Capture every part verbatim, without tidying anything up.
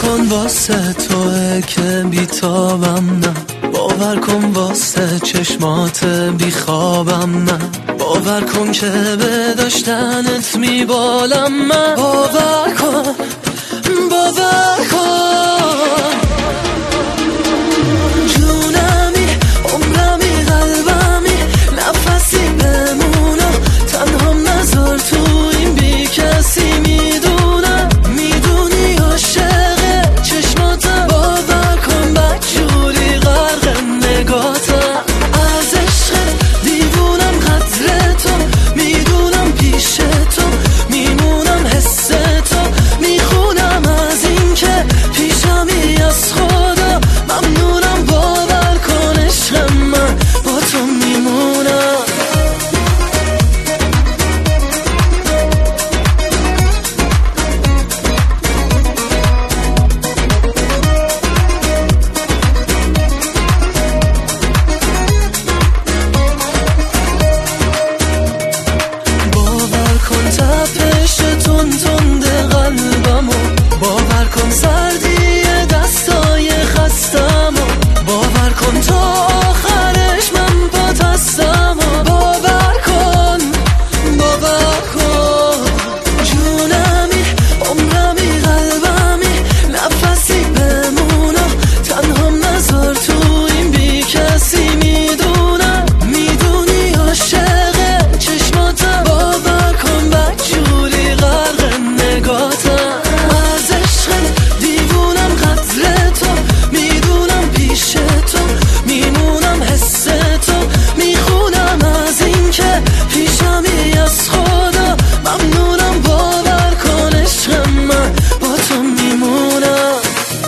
کن واسه توه که بیتابم نه، باور کن واسه چشمات بیخوابم نه، باور کن که به داشتنت میبالم من، باور کن باور کن. جونمی عمرمی قلبمی نفسی بمونم، تنهام نذار تو این بی کسی. میدونم میدونی عاشق چشماتم، باور کن بدجوری غرق نگاتم. از عشقت دیوونم قدر تو، میدونم پیش تو میمونم حس تو، میخونم از این که پیشمی از خدا. ممنونم باور کن عشق من با تو میمونم. باور کن تپش تون تند قلبمو، باور کن سردی دستای خستمو، باور کن تا آخرش من پات هستمو، باور کن باور کن. جونمی عمرمی قلبمی نفسی بمونم، تنهام نذار تو این بی کسی. میدونم میدونی عاشق چشماتم، باور کن بدجوری غرق نگاتم. از عشقت دیوونم قدر تو، میدونم پیش تو میمونم حس تو، میخونم از این که پیشمی از خدا. ممنونم باور کن عشق من با تو میمونم.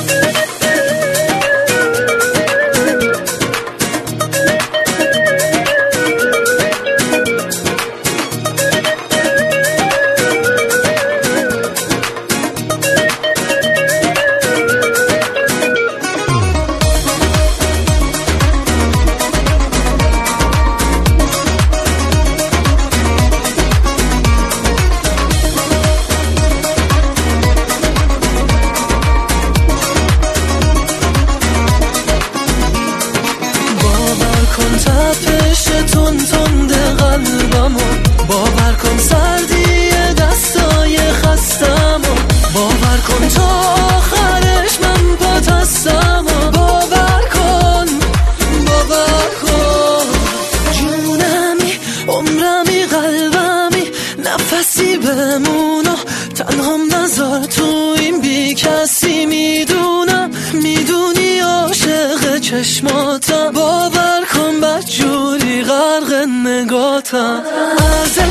کن تپش تون تند قلبمو، باور کن سردی دستای خستمو، باور کن تا آخرش من پات هستمو، باور کن باور کن. جونمی عمرمی قلبمی نفسی بمونم، تنهام نذار تو این بی کسی. میدونم میدونی عاشق چشماتم، باور کن بدجوری غرق نگاتم. از